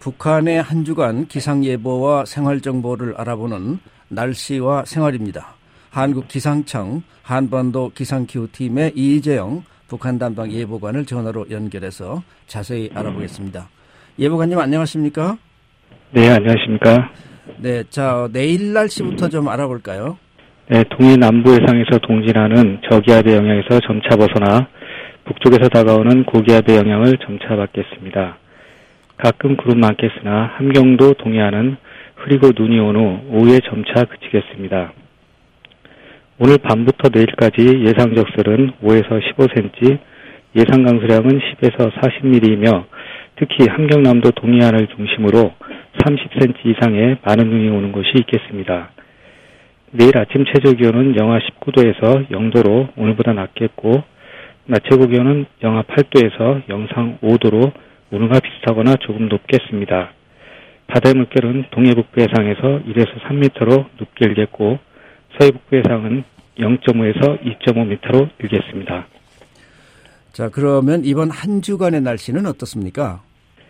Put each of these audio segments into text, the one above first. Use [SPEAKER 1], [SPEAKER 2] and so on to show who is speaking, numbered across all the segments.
[SPEAKER 1] 북한의 한 주간 기상예보와 생활정보를 알아보는 날씨와 생활입니다. 한국기상청 한반도 기상기후팀의 이재영 북한 담당 예보관을 전화로 연결해서 자세히 알아보겠습니다. 예보관님 안녕하십니까?
[SPEAKER 2] 네, 안녕하십니까?
[SPEAKER 1] 네, 자 내일 날씨부터 좀 알아볼까요?
[SPEAKER 2] 네, 동해 남부 해상에서 동진하는 저기압의 영향에서 점차 벗어나 북쪽에서 다가오는 고기압의 영향을 점차 받겠습니다. 가끔 구름 많겠으나 함경도 동해안은 흐리고 눈이 온 후 오후에 점차 그치겠습니다. 오늘 밤부터 내일까지 예상 적설은 5에서 15cm, 예상 강수량은 10에서 40mm이며 특히 함경남도 동해안을 중심으로 30cm 이상의 많은 눈이 오는 곳이 있겠습니다. 내일 아침 최저기온은 영하 19도에서 0도로 오늘보다 낮겠고 낮 최고기온은 영하 8도에서 영상 5도로 오늘과 비슷하거나 조금 높겠습니다. 바다의 물결은 동해북부 해상에서 1에서 3m로 높게 일겠고 서해북부 해상은 0.5에서 2.5m로 일겠습니다.
[SPEAKER 1] 자, 그러면 이번 한 주간의 날씨는 어떻습니까?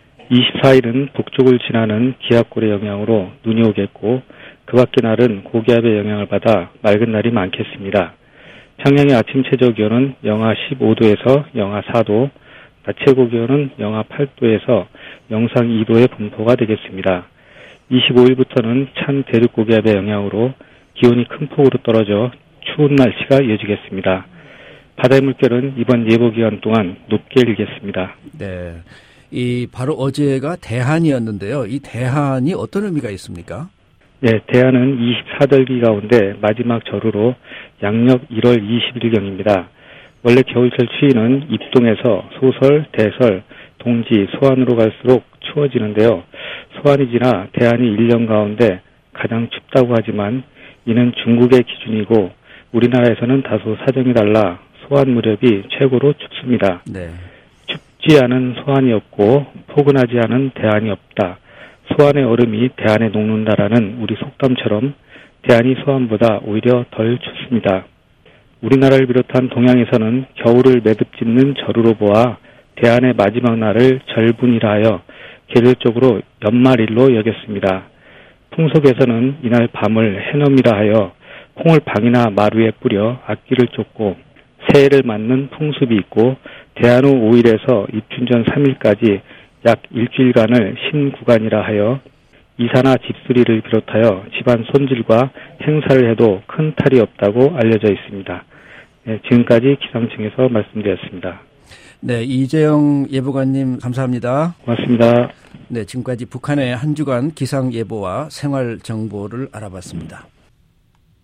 [SPEAKER 2] 24일은 북쪽을 지나는 기압골의 영향으로 눈이 오겠고 그 밖의 날은 고기압의 영향을 받아 맑은 날이 많겠습니다. 평양의 아침 최저기온은 영하 15도에서 영하 4도, 낮 최고기온은 영하 8도에서 영상 2도의 분포가 되겠습니다. 25일부터는 찬 대륙고기압의 영향으로 기온이 큰 폭으로 떨어져 추운 날씨가 이어지겠습니다. 바다의 물결은 이번 예보 기간 동안 높게 일겠습니다.
[SPEAKER 1] 네, 이 바로 어제가 대한이었는데요. 이 대한이 어떤 의미가 있습니까?
[SPEAKER 2] 네, 대한은 24절기 가운데 마지막 절후로 양력 1월 20일경입니다. 원래 겨울철 추위는 입동에서 소설, 대설, 동지, 소환으로 갈수록 추워지는데요. 소환이 지나 대한이 1년 가운데 가장 춥다고 하지만 이는 중국의 기준이고 우리나라에서는 다소 사정이 달라 소환 무렵이 최고로 춥습니다.
[SPEAKER 1] 네.
[SPEAKER 2] 춥지 않은 소환이 없고 포근하지 않은 대한이 없다. 소환의 얼음이 대한에 녹는다라는 우리 속담처럼 대한이 소환보다 오히려 덜 춥습니다. 우리나라를 비롯한 동양에서는 겨울을 매듭짓는 절후로 보아 대한의 마지막 날을 절분이라 하여 계절적으로 연말일로 여겼습니다. 풍속에서는 이날 밤을 해넘이라 하여 콩을 방이나 마루에 뿌려 악기를 쫓고 새해를 맞는 풍습이 있고 대한 후 5일에서 입춘전 3일까지 약 일주일간을 신구간이라 하여 이사나 집수리를 비롯하여 집안 손질과 행사를 해도 큰 탈이 없다고 알려져 있습니다. 네, 지금까지 기상청에서 말씀드렸습니다.
[SPEAKER 1] 네, 이재영 예보관님 감사합니다.
[SPEAKER 2] 고맙습니다.
[SPEAKER 1] 네, 지금까지 북한의 한 주간 기상 예보와 생활 정보를 알아봤습니다.